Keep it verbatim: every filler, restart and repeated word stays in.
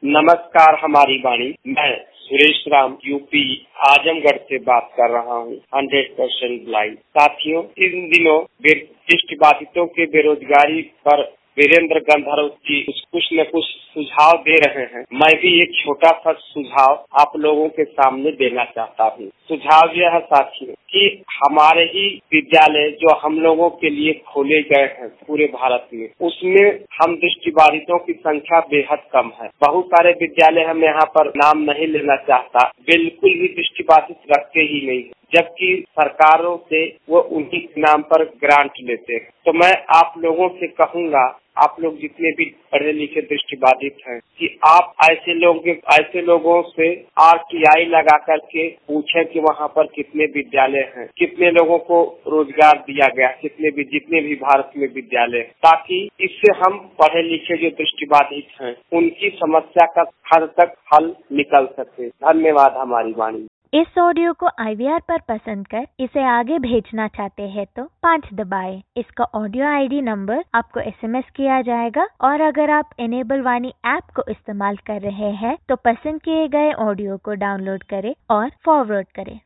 नमस्कार हमारी वाणी, मैं सुरेश राम यूपी आजमगढ़ से बात कर रहा हूँ, हंड्रेड परसेंट ब्लाइंड। साथियों, इन दिनों दृष्टिबाधितों के बेरोजगारी पर वीरेंद्र गंधर्व जी कुछ न कुछ सुझाव दे रहे हैं। मैं भी एक छोटा सा सुझाव आप लोगों के सामने देना चाहता हूँ। सुझाव यह है साथियों कि हमारे ही विद्यालय जो हम लोगों के लिए खोले गए हैं पूरे भारत में, उसमें हम दृष्टिबाधितों की संख्या बेहद कम है। बहुत सारे विद्यालय हम यहाँ पर नाम नहीं लेना चाहता, बिल्कुल भी दृष्टिबाधित रखते ही नहीं, जबकि सरकारों से वो उन्हीं के नाम पर ग्रांट लेते हैं। तो मैं आप लोगों से कहूँगा, आप लोग जितने भी पढ़े लिखे दृष्टिबाधित हैं, कि आप ऐसे लोग ऐसे लोगों से आर टी आई लगा करके पूछें कि वहाँ पर कितने विद्यालय हैं, कितने लोगों को रोजगार दिया गया, कितने भी जितने भी भारत में विद्यालय, ताकि इससे हम पढ़े लिखे जो दृष्टिबाधित हैं उनकी समस्या का हद तक हल निकल सके। धन्यवाद हमारी वाणी। इस ऑडियो को आई वी आर पर पसंद कर इसे आगे भेजना चाहते हैं तो पाँच दबाएं। इसका ऑडियो आई डी नंबर आपको एस एम एस किया जाएगा, और अगर आप इनेबल वाणी ऐप को इस्तेमाल कर रहे हैं तो पसंद किए गए ऑडियो को डाउनलोड करें और फॉरवर्ड करें।